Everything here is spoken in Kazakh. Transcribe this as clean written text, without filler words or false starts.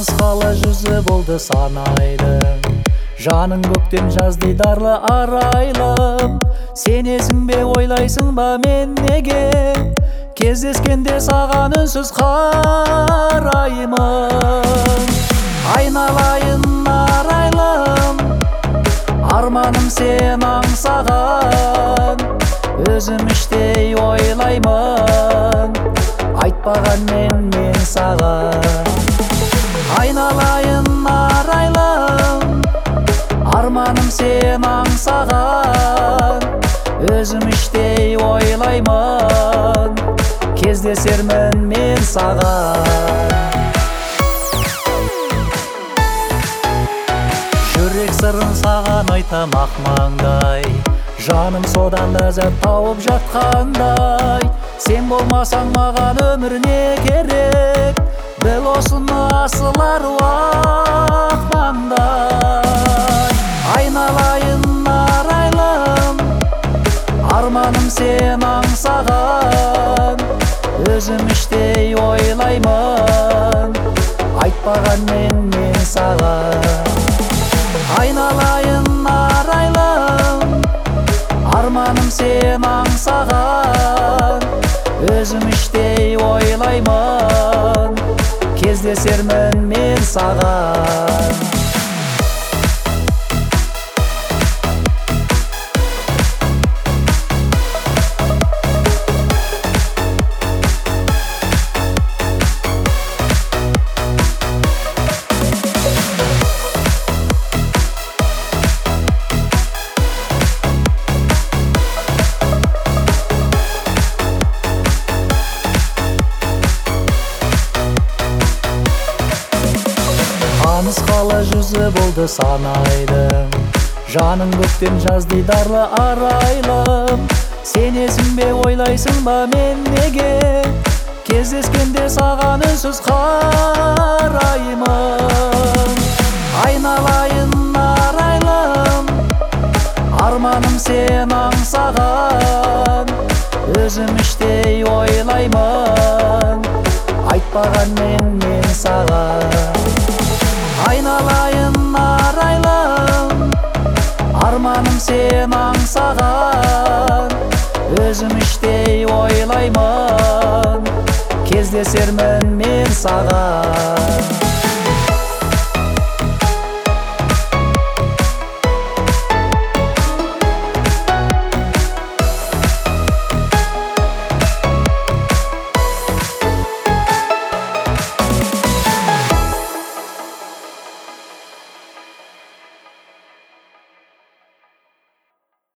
Танысқалы жүзі болды сан айдың, жаның көктем жаз дидарлы арайлым. Сенесің бе, ойлайсың ба мен неге, кездескенде саған үнсіз қараймын. Айналайын арайлым, арманым сен аңсаған, өзім іштей ойлаймын, айтпағанмен мен саған. Айналайын арайлым, арманым сен аңсаған, өзім іштей ойлаймын, кездесермін мен саған. Жүрек сырын саған айтам ақ маңдай, жаным содан ләззат тауып жатқандай. Сен болмасаң маған өмір не керек, біл осыны асыл аруақ маңдай. Айналайын арайлым, арманым сен аңсаған, өзім іштей ойлаймын, айтпағанмен мен саған. Айналайын арайлым, арманым сен аңсаған, өзім іштей ойлаймын, кездесермін мен саған. Танысқалы жүзі болды сан айдың, жаның көктем жаз дидарлы арайлым. Сенесің бе, ойлайсың ба мен неге, кездескенде саған үнсіз қараймын. Айналайын арайлым, арманым сен аңсаған, өзім іштей ойлаймын, айтпағанмен мен саған. Айналайын арайлым, арманым сен аңсаған, өзім іштей ойлаймын, кездесермін мен саған.